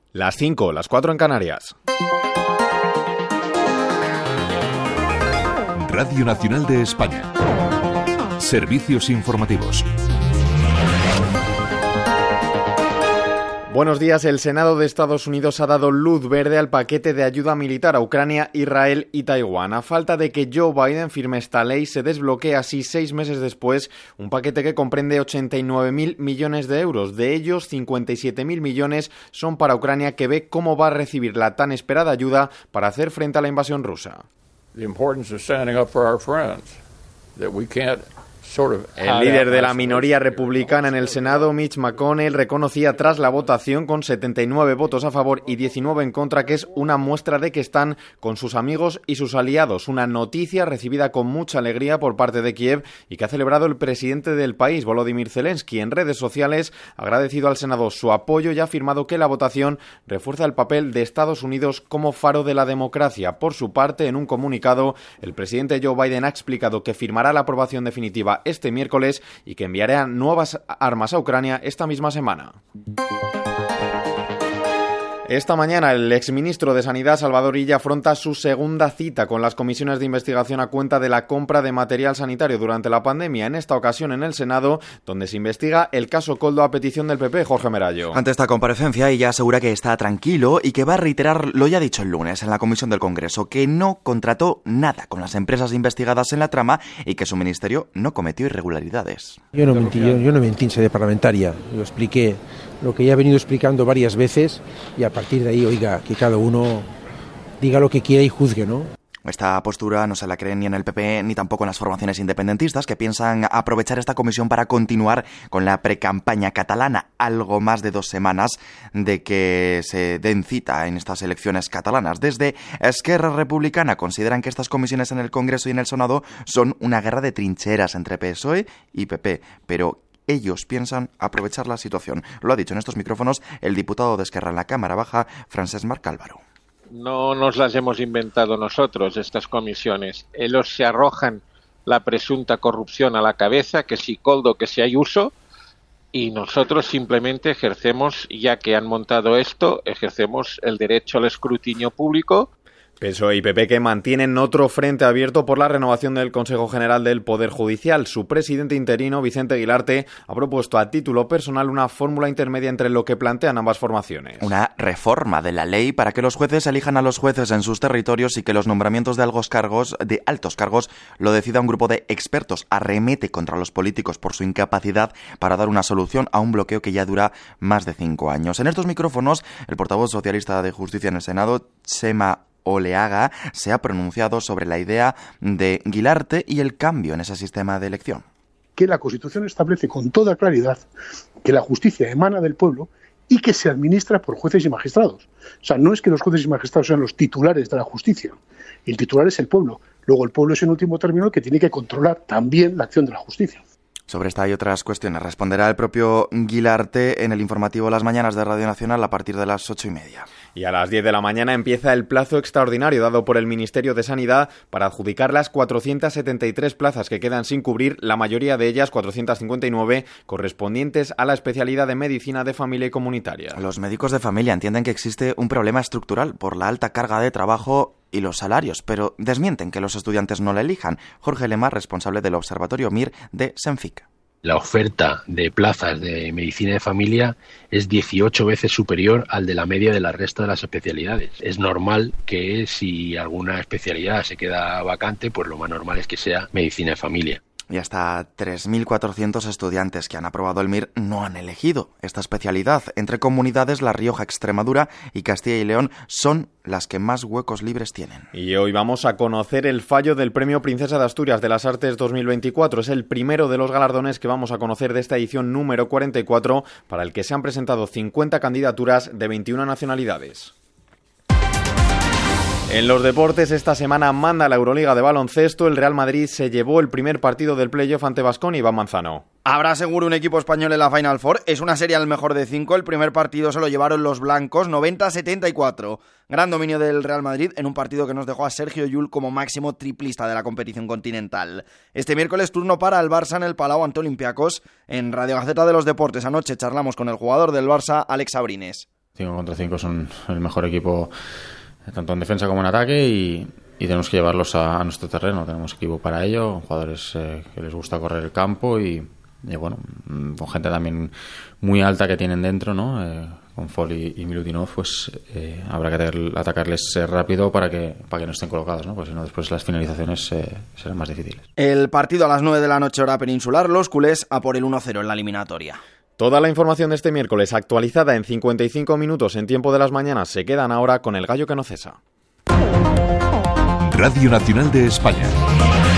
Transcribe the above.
Las 5, las 4 en Canarias. Radio Nacional de España. Servicios informativos. Buenos días. El Senado de Estados Unidos ha dado luz verde al paquete de ayuda militar a Ucrania, Israel y Taiwán. A falta de que Joe Biden firme esta ley, se desbloquea así 6 meses después un paquete que comprende 89.000 millones de euros. De ellos, 57.000 millones son para Ucrania, que ve cómo va a recibir la tan esperada ayuda para hacer frente a la invasión rusa. El líder de la minoría republicana en el Senado, Mitch McConnell, reconocía tras la votación, con 79 votos a favor y 19 en contra, que es una muestra de que están con sus amigos y sus aliados. Una noticia recibida con mucha alegría por parte de Kiev y que ha celebrado el presidente del país, Volodymyr Zelensky. En redes sociales ha agradecido al Senado su apoyo y ha afirmado que la votación refuerza el papel de Estados Unidos como faro de la democracia. Por su parte, en un comunicado, el presidente Joe Biden ha explicado que firmará la aprobación definitiva este miércoles y que enviará nuevas armas a Ucrania esta misma semana. Esta mañana el exministro de Sanidad, Salvador Illa, afronta su segunda cita con las comisiones de investigación a cuenta de la compra de material sanitario durante la pandemia, en esta ocasión en el Senado, donde se investiga el caso Koldo a petición del PP. Jorge Merallo. Ante esta comparecencia, Illa asegura que está tranquilo y que va a reiterar lo ya dicho el lunes en la Comisión del Congreso, que no contrató nada con las empresas investigadas en la trama y que su ministerio no cometió irregularidades. Yo no mentí en sede parlamentaria, lo expliqué, lo que ya he venido explicando varias veces, y a partir de ahí, oiga, que cada uno diga lo que quiera y juzgue, ¿no? Esta postura no se la creen ni en el PP ni tampoco en las formaciones independentistas, que piensan aprovechar esta comisión para continuar con la precampaña catalana, algo más de 2 semanas de que se den cita en estas elecciones catalanas. Desde Esquerra Republicana consideran que estas comisiones en el Congreso y en el Senado son una guerra de trincheras entre PSOE y PP, pero ellos piensan aprovechar la situación. Lo ha dicho en estos micrófonos el diputado de Esquerra en la Cámara Baja, Francesc Marc Álvaro. No nos las hemos inventado nosotros, estas comisiones. Ellos se arrojan la presunta corrupción a la cabeza, que si Koldo, que si Ayuso, y nosotros simplemente ejercemos, ya que han montado esto, ejercemos el derecho al escrutinio público. PSOE y PP que mantienen otro frente abierto por la renovación del Consejo General del Poder Judicial. Su presidente interino, Vicente Guilarte, ha propuesto a título personal una fórmula intermedia entre lo que plantean ambas formaciones. Una reforma de la ley para que los jueces elijan a los jueces en sus territorios y que los nombramientos de altos cargos lo decida un grupo de expertos. Arremete contra los políticos por su incapacidad para dar una solución a un bloqueo que ya dura más de 5 años. En estos micrófonos, el portavoz socialista de Justicia en el Senado, Txema Oleaga, se ha pronunciado sobre la idea de Guilarte y el cambio en ese sistema de elección. Que la Constitución establece con toda claridad que la justicia emana del pueblo y que se administra por jueces y magistrados. O sea, no es que los jueces y magistrados sean los titulares de la justicia. El titular es el pueblo. Luego el pueblo es en último término el que tiene que controlar también la acción de la justicia. Sobre esta y otras cuestiones responderá el propio Guilarte en el informativo Las Mañanas de Radio Nacional a partir de las 8:30. Y a las 10 de la mañana empieza el plazo extraordinario dado por el Ministerio de Sanidad para adjudicar las 473 plazas que quedan sin cubrir, la mayoría de ellas, 459, correspondientes a la especialidad de Medicina de Familia y Comunitaria. Los médicos de familia entienden que existe un problema estructural por la alta carga de trabajo y los salarios, pero desmienten que los estudiantes no la elijan. Jorge Lemar, responsable del Observatorio MIR de Senfic. La oferta de plazas de medicina de familia es 18 veces superior al de la media del resto de las especialidades. Es normal que si alguna especialidad se queda vacante, pues lo más normal es que sea medicina de familia. Y hasta 3.400 estudiantes que han aprobado el MIR no han elegido esta especialidad. Entre comunidades, La Rioja, Extremadura y Castilla y León son las que más huecos libres tienen. Y hoy vamos a conocer el fallo del Premio Princesa de Asturias de las Artes 2024. Es el primero de los galardones que vamos a conocer de esta edición número 44, para el que se han presentado 50 candidaturas de 21 nacionalidades. En los deportes, esta semana manda la Euroliga de baloncesto. El Real Madrid se llevó el primer partido del playoff ante Baskonia. Iván Manzano. Habrá seguro un equipo español en la Final Four. Es una serie al mejor de 5. El primer partido se lo llevaron los blancos, 90-74. Gran dominio del Real Madrid en un partido que nos dejó a Sergio Llull como máximo triplista de la competición continental. Este miércoles turno para el Barça en el Palau ante Olympiacos. En Radio Gaceta de los Deportes anoche charlamos con el jugador del Barça, Alex Abrines. 5 contra 5 son el mejor equipo tanto en defensa como en ataque y tenemos que llevarlos a nuestro terreno. Tenemos equipo para ello, jugadores que les gusta correr el campo y bueno, con gente también muy alta que tienen dentro, ¿no? Con Foley y Milutinov, pues habrá que atacarles rápido para que no estén colocados, ¿no? Porque si no, después las finalizaciones serán más difíciles. El partido a las 9 de la noche hora peninsular, los culés a por el 1-0 en la eliminatoria. Toda la información de este miércoles actualizada en 55 minutos en Tiempo de las Mañanas se quedan ahora con El Gallo que no cesa. Radio Nacional de España.